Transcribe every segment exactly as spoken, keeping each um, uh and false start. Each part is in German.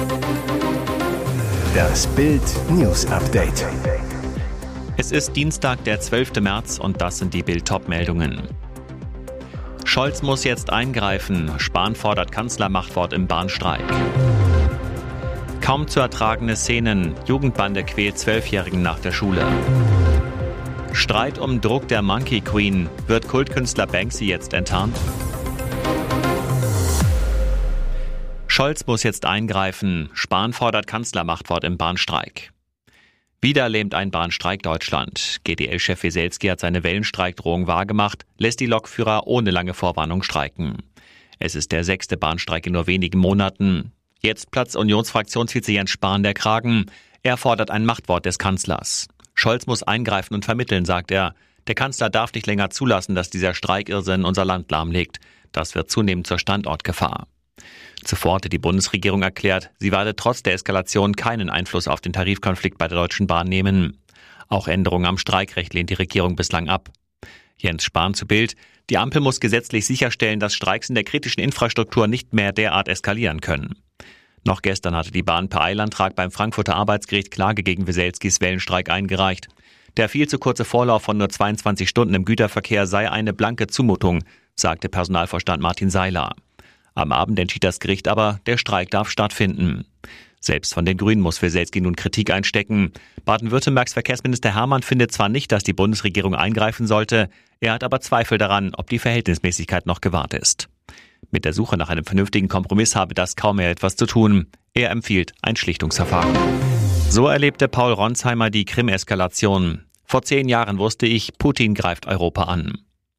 Das Bild News Update. Es ist Dienstag, der zwölfte März und das sind die Bild-Top-Meldungen. Scholz muss jetzt eingreifen. Spahn fordert Kanzlermachtwort im Bahnstreik. Kaum zu ertragende Szenen. Jugendbande quält Zwölfjährigen nach der Schule. Streit um Druck der Monkey Queen. Wird Kultkünstler Banksy jetzt enttarnt? Scholz muss jetzt eingreifen. Spahn fordert Kanzlermachtwort im Bahnstreik. Wieder lähmt ein Bahnstreik Deutschland. G D L-Chef Weselski hat seine Wellenstreikdrohung wahrgemacht, lässt die Lokführer ohne lange Vorwarnung streiken. Es ist der sechste Bahnstreik in nur wenigen Monaten. Jetzt platzt Unionsfraktionsvize Jens Spahn der Kragen. Er fordert ein Machtwort des Kanzlers. Scholz muss eingreifen und vermitteln, sagt er. Der Kanzler darf nicht länger zulassen, dass dieser Streikirrsinn unser Land lahmlegt. Das wird zunehmend zur Standortgefahr. Zuvor hatte die Bundesregierung erklärt, sie werde trotz der Eskalation keinen Einfluss auf den Tarifkonflikt bei der Deutschen Bahn nehmen. Auch Änderungen am Streikrecht lehnt die Regierung bislang ab. Jens Spahn zu Bild: Die Ampel muss gesetzlich sicherstellen, dass Streiks in der kritischen Infrastruktur nicht mehr derart eskalieren können. Noch gestern hatte die Bahn per Eilantrag beim Frankfurter Arbeitsgericht Klage gegen Weselskis Wellenstreik eingereicht. Der viel zu kurze Vorlauf von nur zweiundzwanzig Stunden im Güterverkehr sei eine blanke Zumutung, sagte Personalvorstand Martin Seiler. Am Abend entschied das Gericht aber, der Streik darf stattfinden. Selbst von den Grünen muss Weselski nun Kritik einstecken. Baden-Württembergs Verkehrsminister Hermann findet zwar nicht, dass die Bundesregierung eingreifen sollte, er hat aber Zweifel daran, ob die Verhältnismäßigkeit noch gewahrt ist. Mit der Suche nach einem vernünftigen Kompromiss habe das kaum mehr etwas zu tun. Er empfiehlt ein Schlichtungsverfahren. So erlebte Paul Ronsheimer die Krim-Eskalation. Vor zehn Jahren wusste ich, Putin greift Europa an.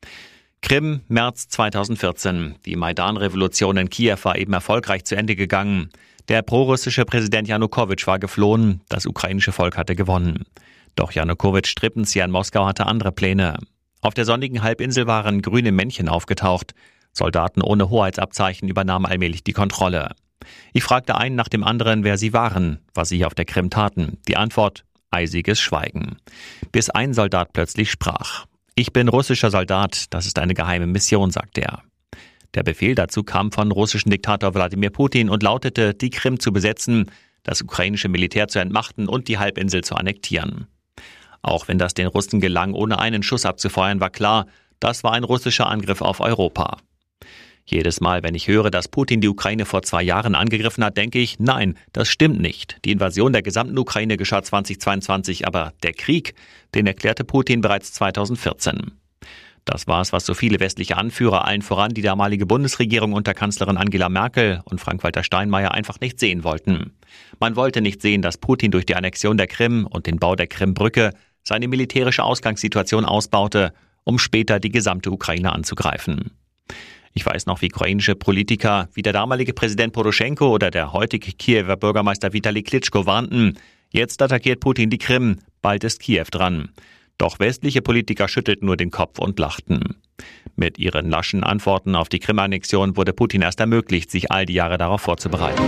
Krim, März zweitausendvierzehn. Die Maidan-Revolution in Kiew war eben erfolgreich zu Ende gegangen. Der prorussische Präsident Janukowitsch war geflohen, das ukrainische Volk hatte gewonnen. Doch Janukowitschs Strippenzieher in Moskau hatte andere Pläne. Auf der sonnigen Halbinsel waren grüne Männchen aufgetaucht. Soldaten ohne Hoheitsabzeichen übernahmen allmählich die Kontrolle. Ich fragte einen nach dem anderen, wer sie waren, was sie hier auf der Krim taten. Die Antwort: eisiges Schweigen. Bis ein Soldat plötzlich sprach. Ich bin russischer Soldat, das ist eine geheime Mission, sagte er. Der Befehl dazu kam von russischen Diktator Wladimir Putin und lautete, die Krim zu besetzen, das ukrainische Militär zu entmachten und die Halbinsel zu annektieren. Auch wenn das den Russen gelang, ohne einen Schuss abzufeuern, war klar, das war ein russischer Angriff auf Europa. Jedes Mal, wenn ich höre, dass Putin die Ukraine vor zwei Jahren angegriffen hat, denke ich, nein, das stimmt nicht. Die Invasion der gesamten Ukraine geschah zweitausendzweiundzwanzig, aber der Krieg, den erklärte Putin bereits zweitausendvierzehn. Das war es, was so viele westliche Anführer, allen voran die damalige Bundesregierung unter Kanzlerin Angela Merkel und Frank-Walter Steinmeier, einfach nicht sehen wollten. Man wollte nicht sehen, dass Putin durch die Annexion der Krim und den Bau der Krimbrücke seine militärische Ausgangssituation ausbaute, um später die gesamte Ukraine anzugreifen. Ich weiß noch, wie ukrainische Politiker wie der damalige Präsident Poroschenko oder der heutige Kiewer Bürgermeister Vitali Klitschko warnten, jetzt attackiert Putin die Krim, bald ist Kiew dran. Doch westliche Politiker schüttelten nur den Kopf und lachten. Mit ihren laschen Antworten auf die Krim-Annexion wurde Putin erst ermöglicht, sich all die Jahre darauf vorzubereiten.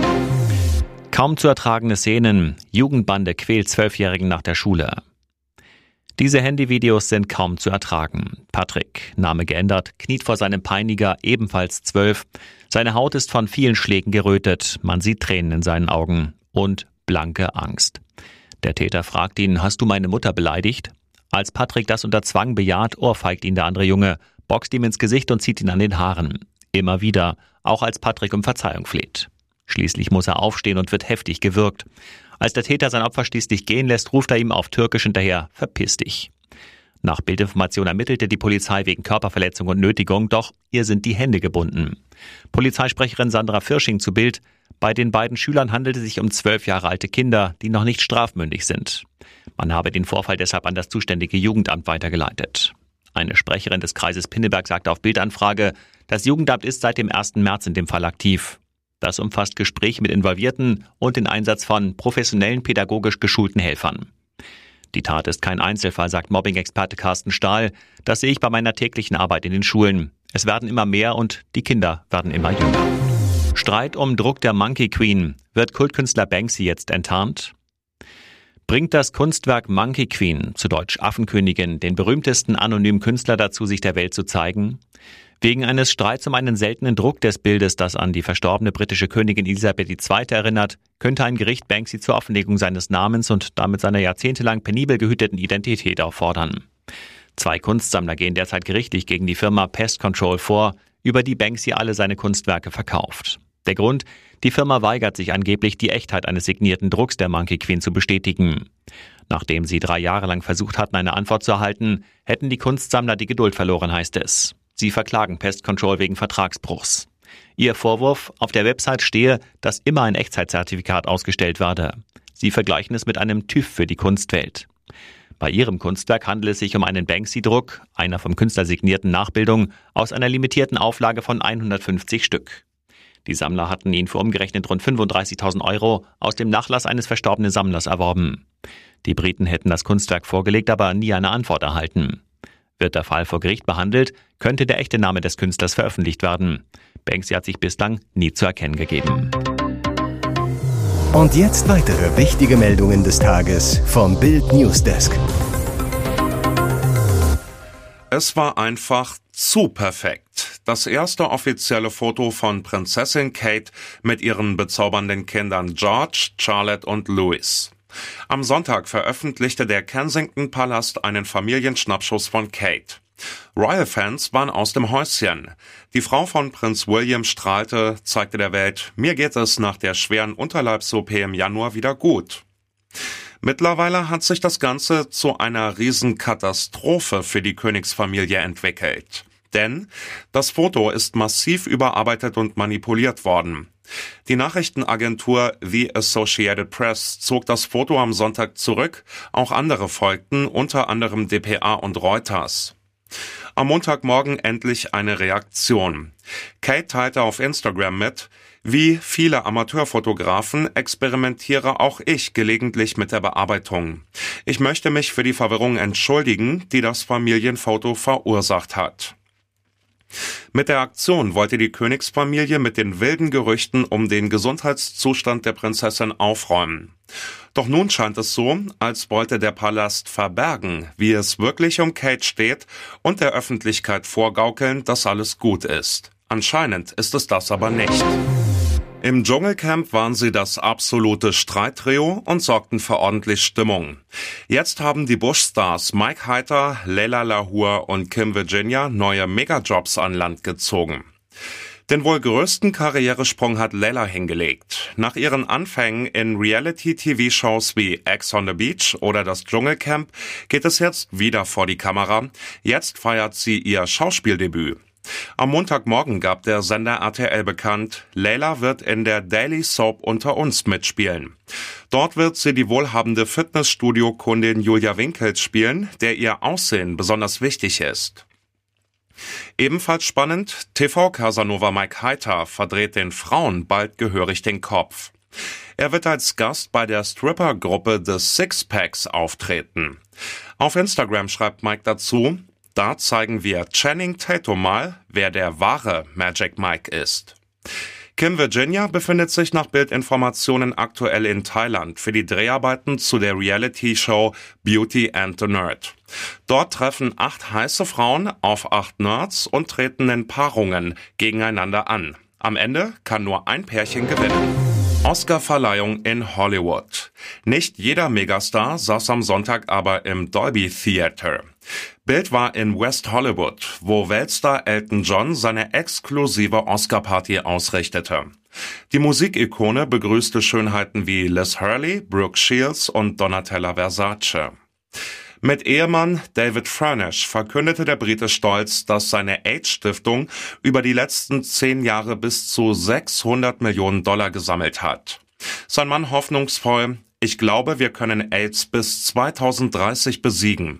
Kaum zu ertragende Szenen. Jugendbande quält Zwölfjährigen nach der Schule. Diese Handyvideos sind kaum zu ertragen. Patrick, Name geändert, kniet vor seinem Peiniger, ebenfalls zwölf. Seine Haut ist von vielen Schlägen gerötet. Man sieht Tränen in seinen Augen und blanke Angst. Der Täter fragt ihn, hast du meine Mutter beleidigt? Als Patrick das unter Zwang bejaht, ohrfeigt ihn der andere Junge, boxt ihm ins Gesicht und zieht ihn an den Haaren. Immer wieder, auch als Patrick um Verzeihung fleht. Schließlich muss er aufstehen und wird heftig gewürgt. Als der Täter sein Opfer schließlich gehen lässt, ruft er ihm auf Türkisch hinterher, verpiss dich. Nach Bildinformation ermittelte die Polizei wegen Körperverletzung und Nötigung, doch ihr sind die Hände gebunden. Polizeisprecherin Sandra Firsching zu Bild: Bei den beiden Schülern handelte es sich um zwölf Jahre alte Kinder, die noch nicht strafmündig sind. Man habe den Vorfall deshalb an das zuständige Jugendamt weitergeleitet. Eine Sprecherin des Kreises Pinneberg sagte auf Bildanfrage, das Jugendamt ist seit dem ersten März in dem Fall aktiv. Das umfasst Gespräche mit Involvierten und den Einsatz von professionellen, pädagogisch geschulten Helfern. Die Tat ist kein Einzelfall, sagt Mobbing-Experte Carsten Stahl. Das sehe ich bei meiner täglichen Arbeit in den Schulen. Es werden immer mehr und die Kinder werden immer jünger. Streit um Druck der Monkey Queen. Wird Kultkünstler Banksy jetzt enttarnt? Bringt das Kunstwerk Monkey Queen, zu Deutsch Affenkönigin, den berühmtesten anonymen Künstler dazu, sich der Welt zu zeigen? Wegen eines Streits um einen seltenen Druck des Bildes, das an die verstorbene britische Königin Elisabeth die Zweite erinnert, könnte ein Gericht Banksy zur Offenlegung seines Namens und damit seiner jahrzehntelang penibel gehüteten Identität auffordern. Zwei Kunstsammler gehen derzeit gerichtlich gegen die Firma Pest Control vor, über die Banksy alle seine Kunstwerke verkauft. Der Grund? Die Firma weigert sich angeblich, die Echtheit eines signierten Drucks der Monkey Queen zu bestätigen. Nachdem sie drei Jahre lang versucht hatten, eine Antwort zu erhalten, hätten die Kunstsammler die Geduld verloren, heißt es. Sie verklagen Pest Control wegen Vertragsbruchs. Ihr Vorwurf: Auf der Website stehe, dass immer ein Echtzeitzertifikat ausgestellt werde. Sie vergleichen es mit einem TÜV für die Kunstwelt. Bei ihrem Kunstwerk handelt es sich um einen Banksy-Druck, einer vom Künstler signierten Nachbildung, aus einer limitierten Auflage von hundertfünfzig Stück. Die Sammler hatten ihn für umgerechnet rund fünfunddreißigtausend Euro aus dem Nachlass eines verstorbenen Sammlers erworben. Die Briten hätten das Kunstwerk vorgelegt, aber nie eine Antwort erhalten. Wird der Fall vor Gericht behandelt, könnte der echte Name des Künstlers veröffentlicht werden. Banksy hat sich bislang nie zu erkennen gegeben. Und jetzt weitere wichtige Meldungen des Tages vom Bild Newsdesk. Es war einfach zu perfekt. Das erste offizielle Foto von Prinzessin Kate mit ihren bezaubernden Kindern George, Charlotte und Louis. Am Sonntag veröffentlichte der Kensington-Palast einen Familienschnappschuss von Kate. Royal-Fans waren aus dem Häuschen. Die Frau von Prinz William strahlte, zeigte der Welt: Mir geht es nach der schweren Unterleibs-O P im Januar wieder gut. Mittlerweile hat sich das Ganze zu einer Riesenkatastrophe für die Königsfamilie entwickelt. Denn das Foto ist massiv überarbeitet und manipuliert worden. Die Nachrichtenagentur The Associated Press zog das Foto am Sonntag zurück, auch andere folgten, unter anderem D P A und Reuters. Am Montagmorgen endlich eine Reaktion. Kate teilte auf Instagram mit: Wie viele Amateurfotografen experimentiere auch ich gelegentlich mit der Bearbeitung. Ich möchte mich für die Verwirrung entschuldigen, die das Familienfoto verursacht hat. Mit der Aktion wollte die Königsfamilie mit den wilden Gerüchten um den Gesundheitszustand der Prinzessin aufräumen. Doch nun scheint es so, als wollte der Palast verbergen, wie es wirklich um Kate steht, und der Öffentlichkeit vorgaukeln, dass alles gut ist. Anscheinend ist es das aber nicht. Im Dschungelcamp waren sie das absolute Streittrio und sorgten für ordentlich Stimmung. Jetzt haben die Bush-Stars Mike Heiter, Leila Lahore und Kim Virginia neue Megajobs an Land gezogen. Den wohl größten Karrieresprung hat Leila hingelegt. Nach ihren Anfängen in Reality-T V-Shows wie Ex on the Beach oder das Dschungelcamp geht es jetzt wieder vor die Kamera. Jetzt feiert sie ihr Schauspieldebüt. Am Montagmorgen gab der Sender R T L bekannt, Leila wird in der Daily Soap Unter uns mitspielen. Dort wird sie die wohlhabende Fitnessstudio-Kundin Julia Winkels spielen, der ihr Aussehen besonders wichtig ist. Ebenfalls spannend: T V-Casanova Mike Heiter verdreht den Frauen bald gehörig den Kopf. Er wird als Gast bei der Stripper-Gruppe The Sixpacks auftreten. Auf Instagram schreibt Mike dazu: Da zeigen wir Channing Tatum mal, wer der wahre Magic Mike ist. Kim Virginia befindet sich nach Bildinformationen aktuell in Thailand für die Dreharbeiten zu der Reality-Show Beauty and the Nerd. Dort treffen acht heiße Frauen auf acht Nerds und treten in Paarungen gegeneinander an. Am Ende kann nur ein Pärchen gewinnen. Oscar-Verleihung in Hollywood. Nicht jeder Megastar saß am Sonntag aber im Dolby Theater. Bild war in West Hollywood, wo Weltstar Elton John seine exklusive Oscar-Party ausrichtete. Die Musikikone begrüßte Schönheiten wie Liz Hurley, Brooke Shields und Donatella Versace. Mit Ehemann David Furnish verkündete der Brite stolz, dass seine AIDS-Stiftung über die letzten zehn Jahre bis zu sechshundert Millionen Dollar gesammelt hat. Sein Mann hoffnungsvoll: Ich glaube, wir können AIDS bis zweitausenddreißig besiegen.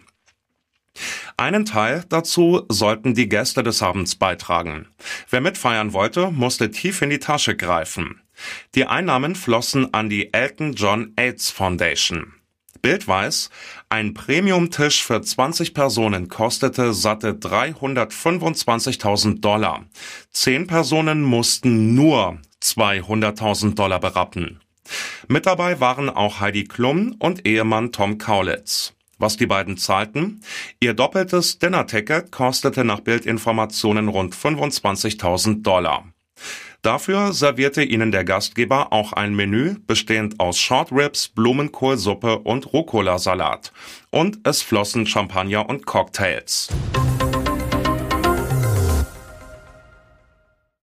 Einen Teil dazu sollten die Gäste des Abends beitragen. Wer mitfeiern wollte, musste tief in die Tasche greifen. Die Einnahmen flossen an die Elton John AIDS Foundation. Bild weiß, ein Premium-Tisch für zwanzig Personen kostete satte dreihundertfünfundzwanzigtausend Dollar. Zehn Personen mussten nur zweihunderttausend Dollar berappen. Mit dabei waren auch Heidi Klum und Ehemann Tom Kaulitz. Was die beiden zahlten? Ihr doppeltes Dinner-Ticket kostete nach Bildinformationen rund fünfundzwanzigtausend Dollar. Dafür servierte ihnen der Gastgeber auch ein Menü, bestehend aus Short Ribs, Blumenkohlsuppe und Rucola-Salat. Und es flossen Champagner und Cocktails.